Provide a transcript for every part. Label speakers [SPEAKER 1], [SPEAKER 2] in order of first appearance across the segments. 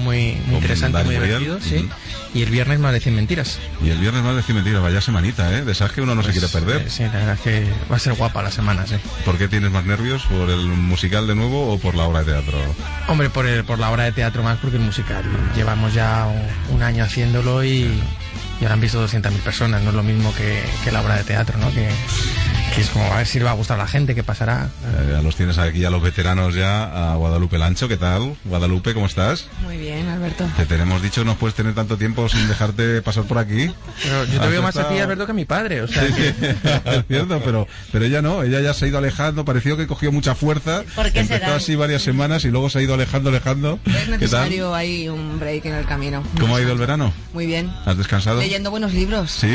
[SPEAKER 1] muy interesante, muy divertido, sí. Y el viernes más de 100 mentiras.
[SPEAKER 2] Y el viernes más de 100 mentiras, vaya semanita, ¿eh? De esas que uno no se quiere perder.
[SPEAKER 1] Sí, la verdad es que va a ser guapa la semana, sí.
[SPEAKER 2] ¿Por qué tienes más nervios? ¿Por el musical de nuevo o por la obra de teatro?
[SPEAKER 1] Hombre, por la obra de teatro más, porque el musical llevamos ya un año haciéndolo y ahora han visto 200.000 personas, no es lo mismo que la obra de teatro, ¿no? Que es como a ver si le va a gustar a la gente, qué pasará.
[SPEAKER 2] Ya los tienes aquí, a los veteranos ya, a Guadalupe Lancho. ¿Qué tal? Guadalupe, ¿cómo estás?
[SPEAKER 3] Muy bien, Alberto.
[SPEAKER 2] Te tenemos dicho, no puedes tener tanto tiempo sin dejarte pasar por aquí.
[SPEAKER 1] Pero yo te veo más a ti, Alberto, que a mi padre, o sea...
[SPEAKER 2] Sí, es cierto, pero ella no, ella ya se ha ido alejando, pareció que cogió mucha fuerza.
[SPEAKER 3] ¿Por qué
[SPEAKER 2] empezó
[SPEAKER 3] será?
[SPEAKER 2] así varias semanas y luego se ha ido alejando.
[SPEAKER 3] Es necesario ahí un break en el camino.
[SPEAKER 2] ¿Cómo ha ido el verano?
[SPEAKER 3] Muy bien.
[SPEAKER 2] ¿Has descansado?
[SPEAKER 3] Leyendo buenos libros.
[SPEAKER 2] Sí.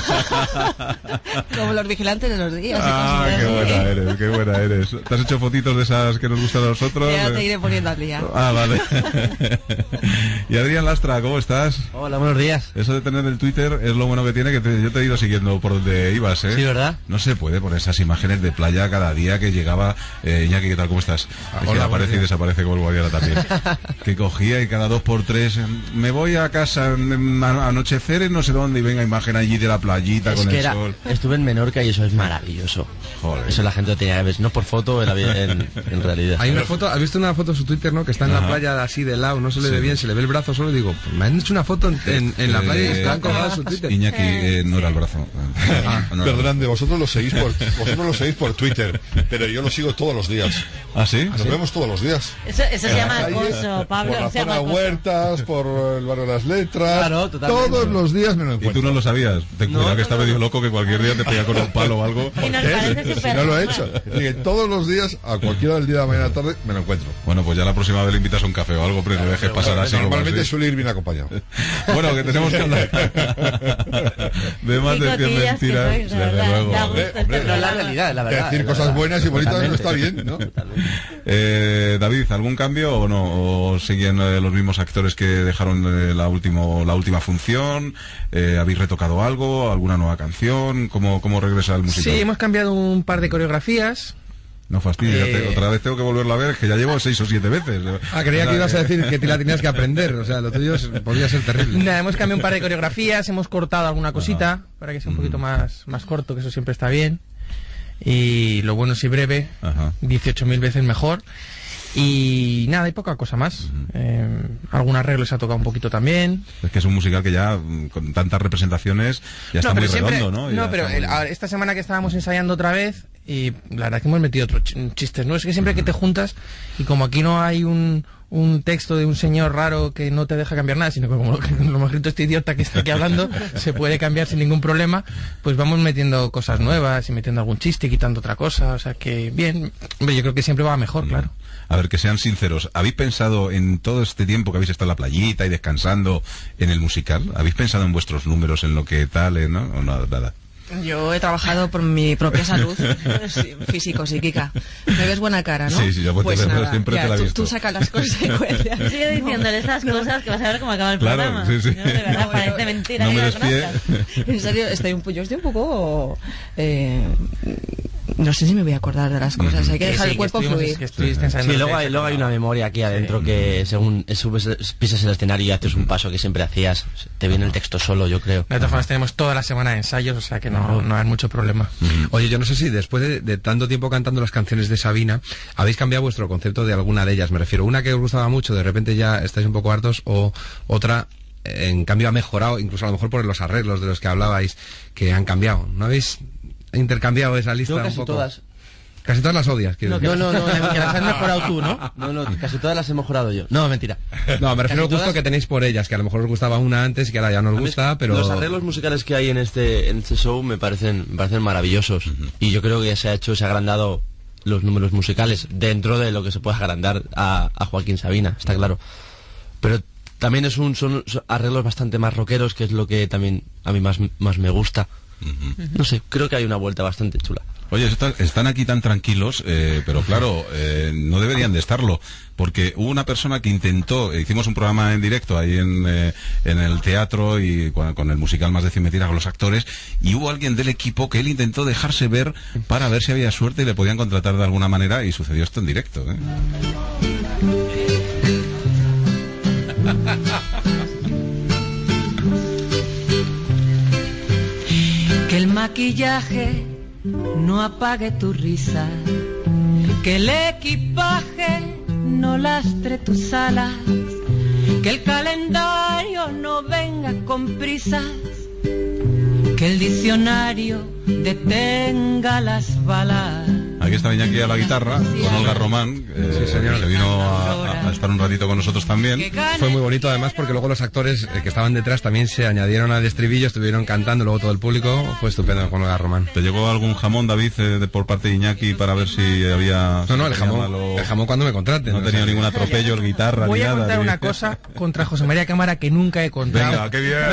[SPEAKER 3] Como Los vigilantes de los días.
[SPEAKER 2] Qué buena eres. ¿Te has hecho fotitos de esas que nos gustan a nosotros?
[SPEAKER 3] Ya te iré poniendo al día.
[SPEAKER 2] Vale. Y Adrián Lastra, ¿cómo estás?
[SPEAKER 4] Hola, buenos días.
[SPEAKER 2] Eso de tener el Twitter es lo bueno que tiene, que yo te he ido siguiendo por donde ibas, ¿eh?
[SPEAKER 4] Sí, ¿verdad?
[SPEAKER 2] No se puede poner esas imágenes de playa cada día que llegaba. Iñaki, ¿qué tal? ¿Cómo estás? Es que aparece y desaparece como el Guadiana también. Que cogía y cada 2x3 me voy a casa a anochecer en no sé dónde y venga imagen allí de la playita
[SPEAKER 4] es
[SPEAKER 2] con
[SPEAKER 4] que
[SPEAKER 2] el sol.
[SPEAKER 4] Estuve en Menorca y eso es maravilloso.
[SPEAKER 2] Joder.
[SPEAKER 4] Eso la gente lo tenía que ver, no por foto, en realidad.
[SPEAKER 5] Hay una foto, ¿has visto una foto en su Twitter, no? Que está en la playa así de lado, no se le ve bien, se le ve el brazo solo y digo, pues me han hecho una foto en la playa y están colgadas en su Twitter.
[SPEAKER 2] Iñaki, no era el brazo.
[SPEAKER 6] No, Fernando, vosotros lo seguís por Twitter, pero yo lo sigo todos los días.
[SPEAKER 2] ¿Ah, sí?
[SPEAKER 6] Nos vemos todos los días.
[SPEAKER 3] Eso se llama acoso, Pablo.
[SPEAKER 6] Por la zona Huertas, por el barrio de las Letras.
[SPEAKER 4] Claro, totalmente.
[SPEAKER 6] Todos los días me lo
[SPEAKER 2] ¿Y
[SPEAKER 6] encuentro.
[SPEAKER 2] tú no lo sabías? Ten cuidado que está medio loco que cualquier día te pega con un palo o algo.
[SPEAKER 3] Y nos parece
[SPEAKER 6] Si no lo he hecho. Es decir, todos los días, a cualquiera del día de la mañana tarde, me lo encuentro.
[SPEAKER 2] Bueno, pues ya la próxima vez le invitas a un café o algo, pero no dejes pasar así.
[SPEAKER 6] Normalmente suele ir bien acompañado.
[SPEAKER 2] Bueno, que tenemos que hablar de más de 100 mentiras, desde luego.
[SPEAKER 4] Pero la realidad, la verdad.
[SPEAKER 6] Decir cosas buenas y bonitas no está bien, ¿no?
[SPEAKER 2] David, ¿algún cambio o no? ¿O siguen los mismos actores que dejaron la última función? ¿Habéis retocado algo? ¿Alguna nueva canción? ¿Cómo regresa el musical?
[SPEAKER 1] Sí, hemos cambiado un par de coreografías.
[SPEAKER 2] No fastidies, otra vez tengo que volverla a ver, que ya llevo 6 o 7 veces.
[SPEAKER 5] Creía que ibas a decir que te la tenías que aprender, o sea, lo tuyo podría ser terrible.
[SPEAKER 1] Nada, hemos cambiado un par de coreografías, hemos cortado alguna cosita para que sea un poquito más corto, que eso siempre está bien. Y lo bueno es y breve, 18.000 veces mejor. Y nada, hay poca cosa más. Algún arreglo se ha tocado un poquito también.
[SPEAKER 2] Es que es un musical que ya, con tantas representaciones, ya está muy redondo, ¿no?
[SPEAKER 1] No, pero esta semana que estábamos ensayando otra vez, y la verdad es que hemos metido otros chistes, ¿no? Es que siempre que te juntas, y como aquí no hay un texto de un señor raro que no te deja cambiar nada, sino que como lo hemos escrito este idiota que está aquí hablando, se puede cambiar sin ningún problema, pues vamos metiendo cosas nuevas y metiendo algún chiste y quitando otra cosa, o sea que bien, hombre, yo creo que siempre va mejor, claro.
[SPEAKER 2] A ver, que sean sinceros, ¿habéis pensado en todo este tiempo que habéis estado en la playita y descansando en el musical? ¿Habéis pensado en vuestros números, en lo que tal, no? ¿O nada?
[SPEAKER 3] Yo he trabajado por mi propia salud físico-psíquica. Me ves buena cara, ¿no?
[SPEAKER 2] Sí, yo
[SPEAKER 3] pues nada,
[SPEAKER 2] siempre te la he visto.
[SPEAKER 3] Tú sacas las consecuencias.
[SPEAKER 7] Sigue diciéndole esas cosas que vas a ver cómo acaba el programa.
[SPEAKER 2] Sí.
[SPEAKER 7] No, de verdad, parece mentira.
[SPEAKER 2] No me despide.
[SPEAKER 3] En serio, yo estoy un poco... no sé si me voy a acordar de las cosas. Hay que dejar el cuerpo fluir.
[SPEAKER 4] Sí, luego hay una memoria aquí adentro que según pisas el escenario y haces un paso que siempre hacías, te viene el texto solo, yo creo.
[SPEAKER 1] De todas formas tenemos toda la semana de ensayos, o sea que no hay mucho problema.
[SPEAKER 5] Oye, yo no sé si después de tanto tiempo cantando las canciones de Sabina, habéis cambiado vuestro concepto de alguna de ellas. Me refiero, una que os gustaba mucho, de repente ya estáis un poco hartos, o otra, en cambio, ha mejorado, incluso a lo mejor por los arreglos de los que hablabais, que han cambiado. ¿No habéis intercambiado esa lista
[SPEAKER 4] casi
[SPEAKER 5] un poco?
[SPEAKER 4] Todas.
[SPEAKER 5] Casi todas las odias,
[SPEAKER 4] No,
[SPEAKER 1] que las has mejorado tú, ¿no?
[SPEAKER 4] No, casi todas las he mejorado yo. No, mentira.
[SPEAKER 5] No, me refiero al gusto que tenéis por ellas, que a lo mejor os gustaba una antes y que ahora ya no os gusta, pero...
[SPEAKER 4] Los arreglos musicales que hay en este show me parecen maravillosos. Y yo creo que se ha agrandado los números musicales dentro de lo que se puede agrandar a Joaquín Sabina, está claro. Pero también son arreglos bastante más rockeros, que es lo que también a mí más me gusta. No sé, creo que hay una vuelta bastante chula.
[SPEAKER 2] Oye, están aquí tan tranquilos, pero claro, no deberían de estarlo, porque hubo una persona que intentó, hicimos un programa en directo ahí en el teatro y con el musical Más de 100 mentiras con los actores, y hubo alguien del equipo que él intentó dejarse ver para ver si había suerte y le podían contratar de alguna manera, y sucedió esto en directo,
[SPEAKER 8] maquillaje no apague tu risa, que el equipaje no lastre tus alas, que el calendario no venga con prisas, que el diccionario detenga las balas.
[SPEAKER 2] Aquí está Iñaki a la guitarra, con Olga Román,
[SPEAKER 5] Sí, señor.
[SPEAKER 2] que vino a estar un ratito con nosotros también.
[SPEAKER 5] Fue muy bonito además porque luego los actores que estaban detrás también se añadieron al estribillo, estuvieron cantando, luego todo el público, fue estupendo con Olga Román.
[SPEAKER 2] ¿Te llegó algún jamón, David, por parte de Iñaki para ver si había...
[SPEAKER 5] No, el jamón,
[SPEAKER 2] malo?
[SPEAKER 5] el jamón cuando me contraten.
[SPEAKER 2] No tenía ningún atropello, el guitarra,
[SPEAKER 1] Voy
[SPEAKER 2] ni
[SPEAKER 1] a
[SPEAKER 2] nada.
[SPEAKER 1] contar
[SPEAKER 2] ni-
[SPEAKER 1] una cosa contra José María Cámara que nunca he contado.
[SPEAKER 2] Venga, qué bien.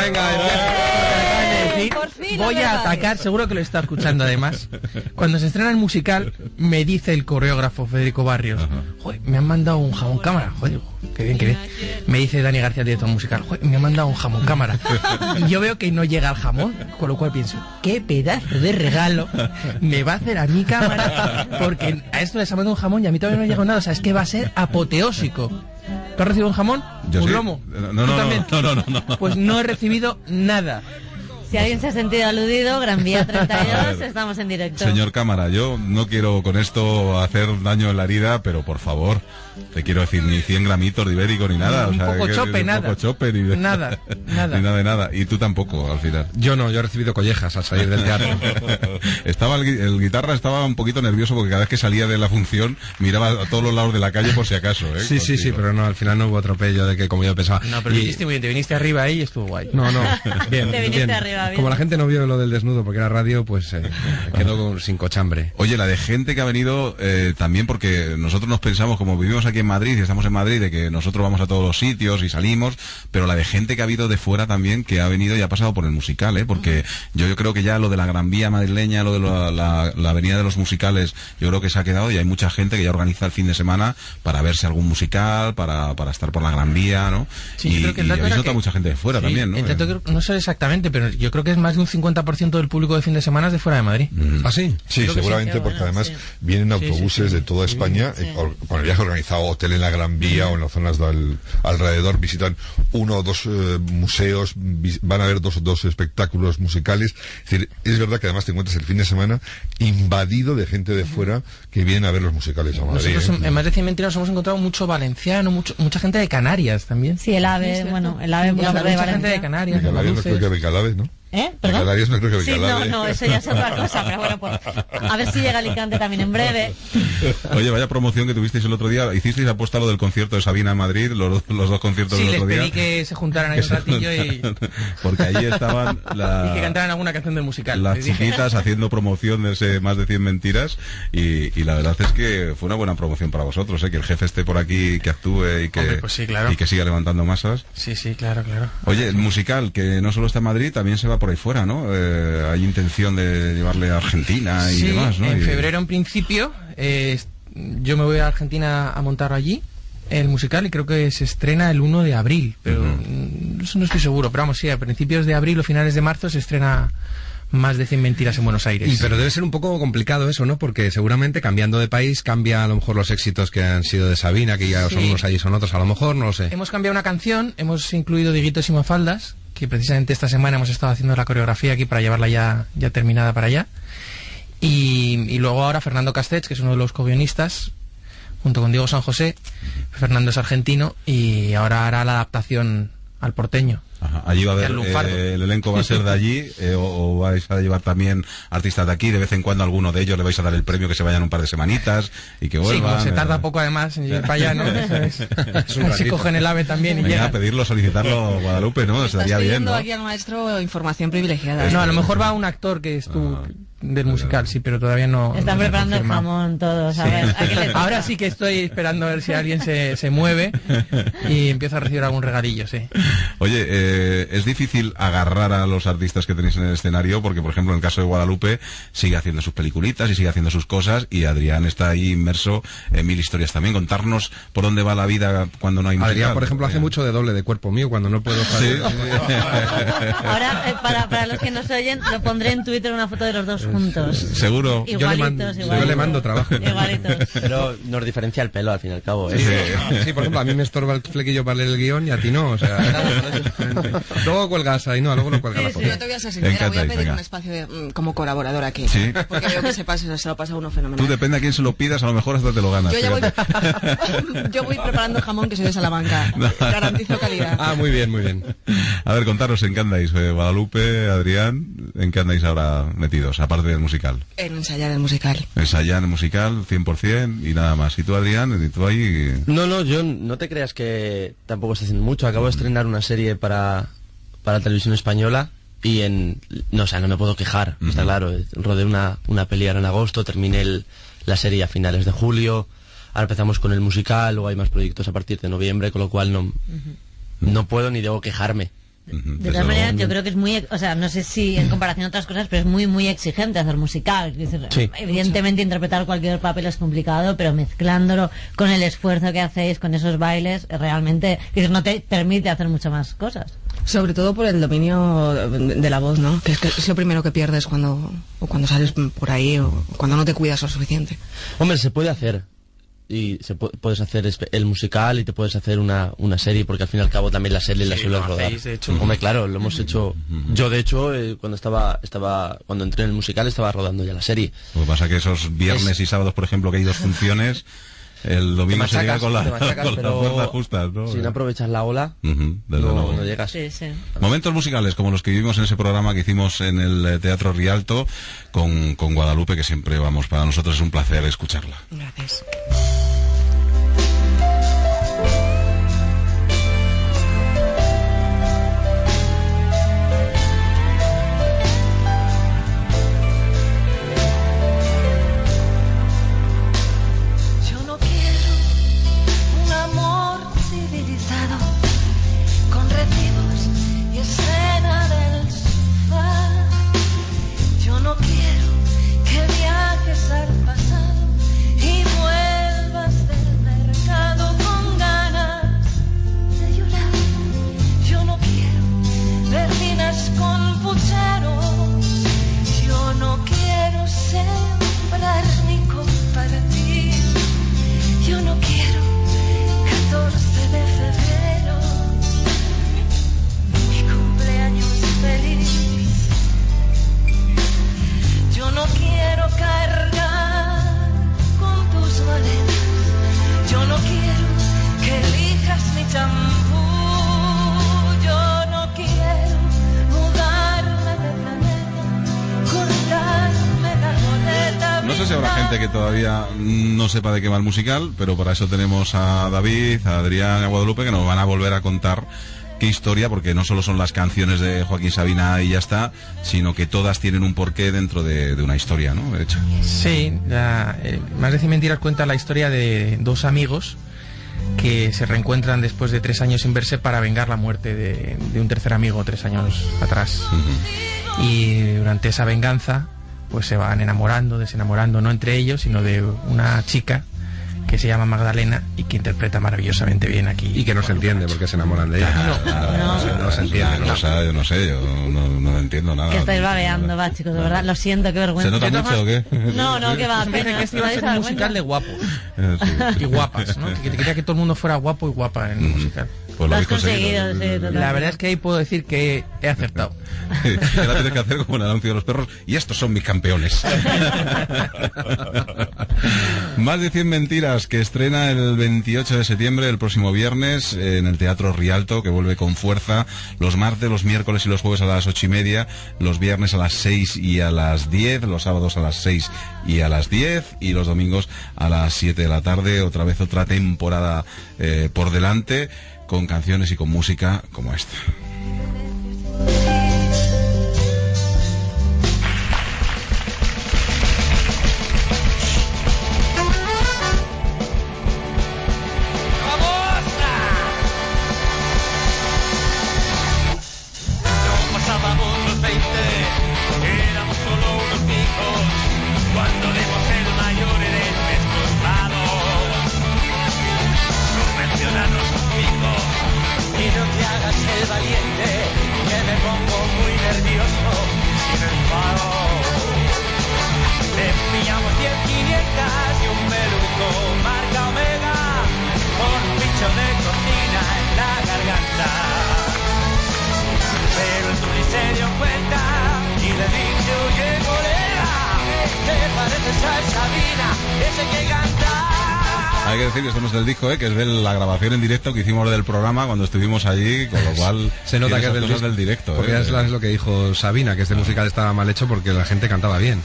[SPEAKER 3] Por fin,
[SPEAKER 1] Voy
[SPEAKER 3] la
[SPEAKER 1] a
[SPEAKER 3] verdad.
[SPEAKER 1] atacar, seguro que lo está escuchando además. Cuando se estrena el musical, me dice el coreógrafo Federico Barrios, joder, me han mandado un jamón cámara, joder, qué bien, qué bien. Me dice Dani García, director musical, joder, me han mandado un jamón cámara. Y yo veo que no llega el jamón, con lo cual pienso, qué pedazo de regalo me va a hacer a mi cámara, porque a esto les ha mandado un jamón y a mí todavía no ha llegado nada, o sea, es que va a ser apoteósico. ¿Tú has recibido un jamón?
[SPEAKER 2] Yo
[SPEAKER 1] ¿Un
[SPEAKER 2] sí.
[SPEAKER 1] lomo?
[SPEAKER 2] No,
[SPEAKER 1] ¿Tú también?
[SPEAKER 2] no.
[SPEAKER 1] Pues no he recibido nada.
[SPEAKER 7] Si alguien se ha sentido aludido, Gran Vía
[SPEAKER 2] A
[SPEAKER 7] 32,
[SPEAKER 2] ver,
[SPEAKER 7] estamos en directo.
[SPEAKER 2] Señor Cámara, yo no quiero con esto hacer daño en la herida, pero por favor, te quiero decir, ni 100 gramitos de ibérico ni nada.
[SPEAKER 1] Un
[SPEAKER 2] o sea,
[SPEAKER 1] poco
[SPEAKER 2] que-
[SPEAKER 1] chope,
[SPEAKER 2] un
[SPEAKER 1] nada.
[SPEAKER 2] poco chope, ni de...
[SPEAKER 1] Nada.
[SPEAKER 2] ni nada de nada. Y tú tampoco, al final.
[SPEAKER 5] Yo no, yo he recibido collejas al salir del teatro.
[SPEAKER 2] Estaba el guitarra estaba un poquito nervioso porque cada vez que salía de la función miraba a todos los lados de la calle por si acaso, ¿eh?
[SPEAKER 5] Sí, sí, sí,
[SPEAKER 2] Contigo.
[SPEAKER 5] pero no, al final no hubo atropello de que como yo pensaba.
[SPEAKER 1] No, pero
[SPEAKER 5] Y-
[SPEAKER 1] lo hiciste muy bien, te viniste arriba ahí y estuvo guay.
[SPEAKER 5] No, bien,
[SPEAKER 7] Te viniste
[SPEAKER 5] bien.
[SPEAKER 7] arriba, bien.
[SPEAKER 5] Como la gente no vio lo del desnudo porque era radio, pues quedó sin cochambre.
[SPEAKER 2] Oye, la de gente que ha venido también porque nosotros nos pensamos, como vivimos aquí en Madrid y estamos en Madrid, de que nosotros vamos a todos los sitios y salimos, pero la de gente que ha habido de fuera también, que ha venido y ha pasado por el musical, porque yo creo que ya lo de la Gran Vía madrileña, lo de la avenida de los musicales, yo creo que se ha quedado y hay mucha gente que ya organiza el fin de semana para verse algún musical, para estar por la Gran Vía, ¿no?
[SPEAKER 1] Sí, yo
[SPEAKER 2] y
[SPEAKER 1] creo que el dato
[SPEAKER 2] habéis
[SPEAKER 1] era
[SPEAKER 2] notado
[SPEAKER 1] que-
[SPEAKER 2] mucha gente de fuera
[SPEAKER 1] Sí,
[SPEAKER 2] también, ¿no?
[SPEAKER 1] el dato no sé exactamente, pero yo creo que es más de un 50% del público de fin de semana es de fuera de Madrid.
[SPEAKER 5] ¿Ah, sí?
[SPEAKER 6] Sí,
[SPEAKER 1] Creo que
[SPEAKER 6] seguramente,
[SPEAKER 7] sí.
[SPEAKER 6] porque
[SPEAKER 7] Qué bueno,
[SPEAKER 6] además
[SPEAKER 7] sí.
[SPEAKER 6] vienen
[SPEAKER 1] Sí,
[SPEAKER 6] autobuses
[SPEAKER 1] sí.
[SPEAKER 6] de toda España, con el viaje organizado, hotel en la Gran Vía o en las zonas alrededor, visitan uno o dos museos, van a ver dos espectáculos musicales. Es decir, es verdad que además te encuentras el fin de semana invadido de gente de fuera que vienen a ver los musicales a Madrid.
[SPEAKER 1] Nosotros en más de 100 mentiras hemos encontrado mucho valenciano, mucha gente de Canarias también.
[SPEAKER 7] Sí, el AVE, bueno, el AVE
[SPEAKER 1] Mucha
[SPEAKER 7] mucho de
[SPEAKER 1] gente de
[SPEAKER 7] Valencia.
[SPEAKER 1] Canarias, de
[SPEAKER 6] Canarias no creo que
[SPEAKER 1] Maluces.
[SPEAKER 6] Becalave, ¿no?
[SPEAKER 7] ¿Eh? ¿Perdón?
[SPEAKER 6] Canarias no creo que
[SPEAKER 7] Sí, no,
[SPEAKER 6] Becalave.
[SPEAKER 7] no, eso ya es otra cosa, pero bueno, pues, a ver si llega Alicante también en breve.
[SPEAKER 2] Oye, vaya promoción que tuvisteis el otro día. ¿Hicisteis aposta lo del concierto de Sabina en Madrid? Los dos conciertos
[SPEAKER 1] Sí,
[SPEAKER 2] del
[SPEAKER 1] les
[SPEAKER 2] otro día.
[SPEAKER 1] pedí que se juntaran ahí un ratillo y
[SPEAKER 2] Porque ahí estaban
[SPEAKER 1] que cantaran alguna canción del musical.
[SPEAKER 2] las
[SPEAKER 1] Les dije.
[SPEAKER 2] chiquitas haciendo promoción de ese más de 100 mentiras y la verdad es que fue una buena promoción para vosotros, que el jefe esté por aquí, que actúe y que,
[SPEAKER 1] Hombre, pues sí, claro.
[SPEAKER 2] y que siga levantando masas.
[SPEAKER 1] Sí, sí, claro, claro.
[SPEAKER 2] Oye, el musical, que no solo está en Madrid, también se va por ahí fuera, ¿no? Hay intención de llevarle a Argentina y
[SPEAKER 1] Sí,
[SPEAKER 2] demás, ¿no?
[SPEAKER 1] en
[SPEAKER 2] Y-
[SPEAKER 1] febrero en principio yo me voy a Argentina a montar allí el musical y creo que se estrena el 1 de abril, pero eso no estoy seguro, pero vamos, sí, a principios de abril o finales de marzo se estrena más de 100 mentiras en Buenos Aires.
[SPEAKER 5] Pero debe ser un poco complicado eso, ¿no? Porque seguramente cambiando de país cambia a lo mejor los éxitos que han sido de Sabina, que ya son
[SPEAKER 1] Sí.
[SPEAKER 5] unos allí son otros, a lo mejor, no lo sé.
[SPEAKER 1] Hemos cambiado una canción, hemos incluido Diguitos y Mafaldas, que precisamente esta semana hemos estado haciendo la coreografía aquí para llevarla ya terminada para allá. Y luego ahora Fernando Castech, que es uno de los co-guionistas, junto con Diego San José. Fernando es argentino y ahora hará la adaptación al porteño.
[SPEAKER 2] Ajá, allí va a haber,
[SPEAKER 1] El lunfardo.
[SPEAKER 2] el elenco va a ser de allí, o vais a llevar también artistas de aquí, de vez en cuando a alguno de ellos le vais a dar el premio que se vayan un par de semanitas y que vuelvan.
[SPEAKER 1] Sí, como se tarda poco además en ir para allá, ¿no? ¿Sabes?
[SPEAKER 5] un
[SPEAKER 1] Así
[SPEAKER 5] ratito.
[SPEAKER 1] cogen el AVE también y
[SPEAKER 2] Venga,
[SPEAKER 1] llegan.
[SPEAKER 2] pedirlo, solicitarlo a Guadalupe, ¿no?
[SPEAKER 3] Estás
[SPEAKER 2] Estaría bien,
[SPEAKER 3] pidiendo
[SPEAKER 2] ¿no?
[SPEAKER 3] aquí al maestro información privilegiada.
[SPEAKER 1] No, a lo mejor va un actor que es tú del musical, sí, pero todavía no.
[SPEAKER 7] Están
[SPEAKER 1] no se ha
[SPEAKER 7] preparando el
[SPEAKER 1] confirmado.
[SPEAKER 7] jamón todos, a ver, ¿a qué le toca?
[SPEAKER 1] Ahora sí que estoy esperando a ver si alguien se mueve y empiezo a recibir algún regalillo, sí.
[SPEAKER 2] Oye, es difícil agarrar a los artistas que tenéis en el escenario porque, por ejemplo, en el caso de Guadalupe sigue haciendo sus peliculitas y sigue haciendo sus cosas y Adrián está ahí inmerso en mil historias también. Contarnos por dónde va la vida cuando no hay musical.
[SPEAKER 5] Adrián, por ejemplo, hace mucho de doble de cuerpo mío cuando no puedo
[SPEAKER 2] Sí.
[SPEAKER 7] Ahora, para los que nos oyen, lo pondré en Twitter una foto de los dos juntos.
[SPEAKER 2] Seguro.
[SPEAKER 7] Igualitos,
[SPEAKER 5] yo le mando trabajo.
[SPEAKER 7] Igualitos.
[SPEAKER 4] Pero nos diferencia el pelo al fin y al cabo, ¿eh?
[SPEAKER 5] Sí, por ejemplo, a mí me estorba el flequillo para leer el guión y a ti no, o sea... Luego cuelgas ahí, no, luego lo cuelgas la
[SPEAKER 3] Yo
[SPEAKER 5] foto.
[SPEAKER 3] te voy a ser sincera, voy a pedir un espacio como colaboradora aquí.
[SPEAKER 2] ¿Sí?
[SPEAKER 3] Porque veo que se lo pasa uno fenomenal.
[SPEAKER 2] Tú depende a quién se lo pidas, a lo mejor hasta te lo ganas.
[SPEAKER 3] Yo ya yo voy preparando jamón, que soy de Salamanca. Garantizo calidad.
[SPEAKER 5] Ah, muy bien, muy bien.
[SPEAKER 2] A ver, contaros en qué andáis, Guadalupe, Adrián, en qué andáis ahora metidos, aparte del musical.
[SPEAKER 3] En ensayar el musical.
[SPEAKER 2] Ensayar el musical, 100% y nada más. ¿Y tú, Adrián? ¿Y tú ahí?
[SPEAKER 4] No, yo no te creas que tampoco estoy haciendo mucho. Acabo de estrenar una serie para Televisión Española y no me puedo quejar, está claro. Rodé una peli ahora en agosto, terminé la serie a finales de julio, ahora empezamos con el musical, luego hay más proyectos a partir de noviembre, con lo cual no puedo ni debo quejarme.
[SPEAKER 7] De todas maneras, yo creo que es muy, o sea, no sé si en comparación a otras cosas, pero es muy, muy exigente hacer musical.
[SPEAKER 4] Sí.
[SPEAKER 7] Evidentemente, interpretar cualquier papel es complicado, pero mezclándolo con el esfuerzo que hacéis, con esos bailes, realmente no te permite hacer muchas más cosas.
[SPEAKER 3] Sobre todo por el dominio de la voz, ¿no? Que es lo primero que pierdes cuando sales por ahí o cuando no te cuidas lo suficiente.
[SPEAKER 4] Hombre, se puede hacer. Y puedes hacer el musical y te puedes hacer una serie, porque al fin y al cabo también la serie la sueles rodar.
[SPEAKER 1] De hecho.
[SPEAKER 4] Hombre, claro, lo hemos hecho. Yo, de hecho, cuando entré en el musical estaba rodando ya la serie.
[SPEAKER 2] Lo que pasa que esos viernes y sábados, por ejemplo, que hay 2 funciones, el domingo se llega con las fuerzas justas, ¿no?
[SPEAKER 4] Si no aprovechas la ola, no llegas.
[SPEAKER 7] Sí.
[SPEAKER 2] Momentos musicales como los que vivimos en ese programa que hicimos en el Teatro Rialto con Guadalupe, que siempre para nosotros es un placer escucharla.
[SPEAKER 3] Gracias.
[SPEAKER 2] Que todavía no sepa de qué va el musical, pero para eso tenemos a David, a Adrián y a Guadalupe, que nos van a volver a contar qué historia, porque no solo son las canciones de Joaquín Sabina y ya está, sino que todas tienen un porqué dentro de una historia, ¿no? De hecho.
[SPEAKER 1] Sí, Más decir mentiras cuenta la historia de 2 amigos que se reencuentran después de 3 años sin verse para vengar la muerte de un tercer amigo 3 años atrás. Y durante esa venganza pues se van enamorando, desenamorando, no entre ellos, sino de una chica que se llama Magdalena y que interpreta maravillosamente bien aquí.
[SPEAKER 5] Y que no se entiende porque se enamoran de ella.
[SPEAKER 2] No se entiende. Yo no sé, yo no entiendo nada.
[SPEAKER 7] Que estáis babeando, va, chicos, de verdad, lo siento, qué vergüenza.
[SPEAKER 2] ¿Se nota mucho o qué?
[SPEAKER 7] No, que va,
[SPEAKER 1] Dice que este iba a ser un musical de guapos y guapas, ¿no? Que quería que todo el mundo fuera guapo y guapa en el musical.
[SPEAKER 2] Pues
[SPEAKER 7] lo has conseguido, sí,
[SPEAKER 1] la verdad es que ahí puedo decir que he acertado.
[SPEAKER 2] Ahora tienes que hacer como el anuncio de los perros, y estos son mis campeones. Más de 100 mentiras, que estrena el 28 de septiembre, el próximo viernes, en el Teatro Rialto, que vuelve con fuerza los martes, los miércoles y los jueves a las 8:30, los viernes a las 6 y a las 10, los sábados a las 6 y a las 10, y los domingos a las 7 de la tarde. Otra vez otra temporada por delante, con canciones y con música como esta.
[SPEAKER 9] esa es Sabina, ese que canta.
[SPEAKER 2] Hay que decir que esto no es del disco, que es de la grabación en directo que hicimos del programa cuando estuvimos allí, con lo cual
[SPEAKER 5] se nota que es
[SPEAKER 2] del directo.
[SPEAKER 5] Porque es lo que dijo Sabina, que este musical estaba mal hecho porque la gente cantaba bien.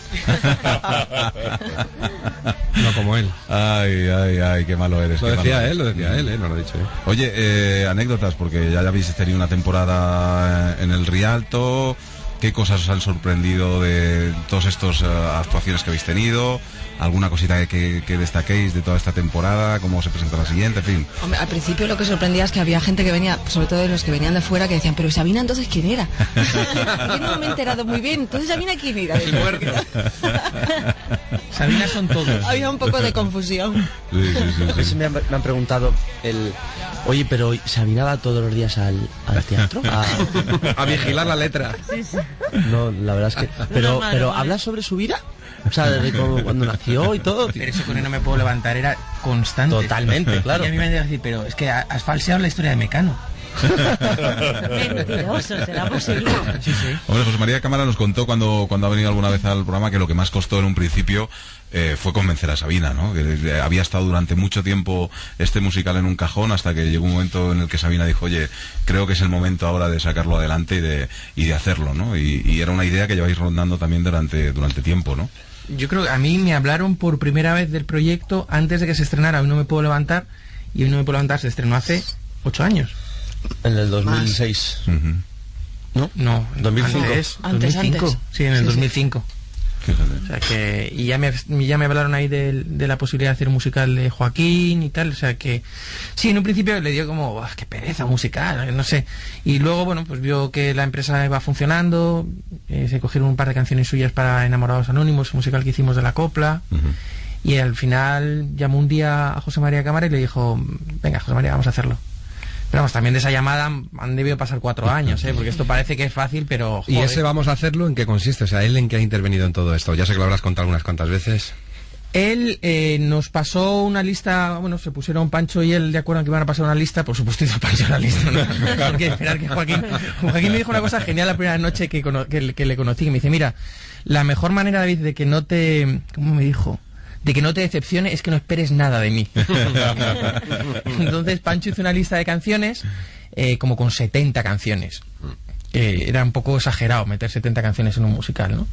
[SPEAKER 5] No como él.
[SPEAKER 2] Ay, qué malo eres.
[SPEAKER 5] Lo decía él, no lo he dicho yo.
[SPEAKER 2] Oye, anécdotas, porque ya habéis tenido una temporada en el Rialto. ¿Qué cosas os han sorprendido de todas estas actuaciones que habéis tenido? ¿Alguna cosita que destaquéis de toda esta temporada? ¿Cómo se presenta la siguiente? En fin.
[SPEAKER 3] Hombre, al principio lo que sorprendía es que había gente que venía, sobre todo de los que venían de fuera, que decían, pero Sabina, entonces, ¿quién era? Yo no me he enterado muy bien. Entonces, ¿Sabina quién era?
[SPEAKER 1] El muerto. Sabina son todos.
[SPEAKER 3] Había un poco de confusión.
[SPEAKER 4] Sí. Me han preguntado oye, pero ¿Sabina va todos los días al teatro?
[SPEAKER 5] A vigilar la letra.
[SPEAKER 7] Sí.
[SPEAKER 4] No, la verdad es que... Pero ¿habla sobre su vida? O sea, desde cuando nació y todo.
[SPEAKER 1] Pero eso con él no me puedo levantar, era constante.
[SPEAKER 4] Totalmente, claro.
[SPEAKER 1] Y a mí me han decir, pero es que has falseado la historia de Mecano.
[SPEAKER 7] Mentiroso, ¿será posible?
[SPEAKER 1] Sí.
[SPEAKER 2] Hombre, José María Cámara nos contó cuando ha venido alguna vez al programa que lo que más costó en un principio fue convencer a Sabina, ¿no? Que había estado durante mucho tiempo este musical en un cajón hasta que llegó un momento en el que Sabina dijo, oye, creo que es el momento ahora de sacarlo adelante y de hacerlo, ¿no? Y era una idea que lleváis rondando también durante tiempo, ¿no?
[SPEAKER 1] Yo creo que a mí me hablaron por primera vez del proyecto antes de que se estrenara Hoy no me puedo levantar, y Hoy no me puedo levantar se estrenó hace 8 años.
[SPEAKER 4] En el 2006.
[SPEAKER 1] ¿No? No,
[SPEAKER 4] 2005.
[SPEAKER 3] Antes.
[SPEAKER 1] Sí, en el 2005.
[SPEAKER 2] Fíjate.
[SPEAKER 1] O sea que, y ya me hablaron ahí de la posibilidad de hacer un musical de Joaquín y tal, o sea que sí, en un principio le dio como, qué pereza musical, no sé, y luego bueno, pues vio que la empresa iba funcionando, se cogieron un par de canciones suyas para Enamorados Anónimos, un musical que hicimos de la copla, y al final llamó un día a José María Cámara y le dijo, venga José María, vamos a hacerlo. Pero vamos, también de esa llamada han debido pasar 4 años, porque esto parece que es fácil, pero...
[SPEAKER 5] Joder. ¿Y ese vamos a hacerlo en qué consiste? O sea, ¿él en qué ha intervenido en todo esto? Ya sé que lo habrás contado unas cuantas veces.
[SPEAKER 1] Él nos pasó una lista, bueno, se pusieron Pancho y él de acuerdo en que iban a pasar una lista, por supuesto hizo Pancho la lista, ¿no? Porque esperar que Joaquín me dijo una cosa genial la primera noche que le conocí, que me dice, mira, la mejor manera, David, de que no te... ¿Cómo me dijo? De que no te decepcione es que no esperes nada de mí. Entonces Pancho hizo una lista de canciones, como con 70 canciones. Era un poco exagerado meter 70 canciones en un musical, ¿no?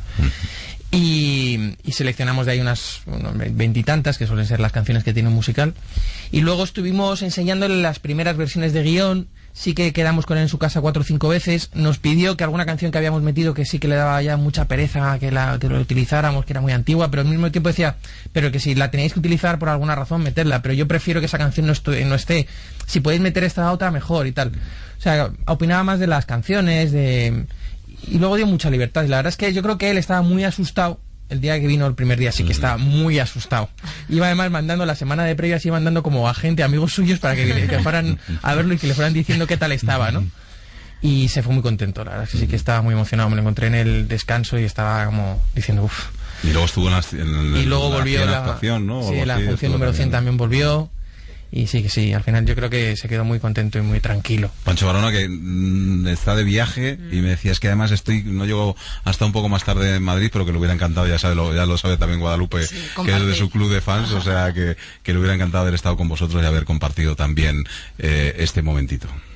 [SPEAKER 1] Y seleccionamos de ahí unas 20 y tantas, que suelen ser las canciones que tiene un musical. Y luego estuvimos enseñándole las primeras versiones de guión. Sí que quedamos con él en su casa 4 o 5 veces. Nos pidió que alguna canción que habíamos metido, que sí que le daba ya mucha pereza que lo utilizáramos, que era muy antigua, pero al mismo tiempo decía, pero que si la tenéis que utilizar por alguna razón, meterla, pero yo prefiero que esa canción no esté. Si podéis meter esta otra, mejor y tal. O sea, opinaba más de las canciones, y luego dio mucha libertad. Y la verdad es que yo creo que él estaba muy asustado. El día que vino, el primer día, sí que estaba muy asustado. Iba además mandando, la semana de previas, iba mandando como a gente, amigos suyos, para que fueran a verlo y que le fueran diciendo qué tal estaba, ¿no? Y se fue muy contento, la verdad es que sí que estaba muy emocionado. Me lo encontré en el descanso y estaba como diciendo, uff.
[SPEAKER 2] Y luego estuvo
[SPEAKER 1] y luego volvió la
[SPEAKER 2] actuación, ¿no?
[SPEAKER 1] Sí, la función número 100 también volvió. Y sí, que sí, al final yo creo que se quedó muy contento y muy tranquilo.
[SPEAKER 2] Pancho Barona, que está de viaje, y me decía, es que además no llego hasta un poco más tarde en Madrid, pero que le hubiera encantado, ya lo sabe también Guadalupe, sí, que es de su club de fans, o sea que le hubiera encantado haber estado con vosotros y haber compartido también este momentito.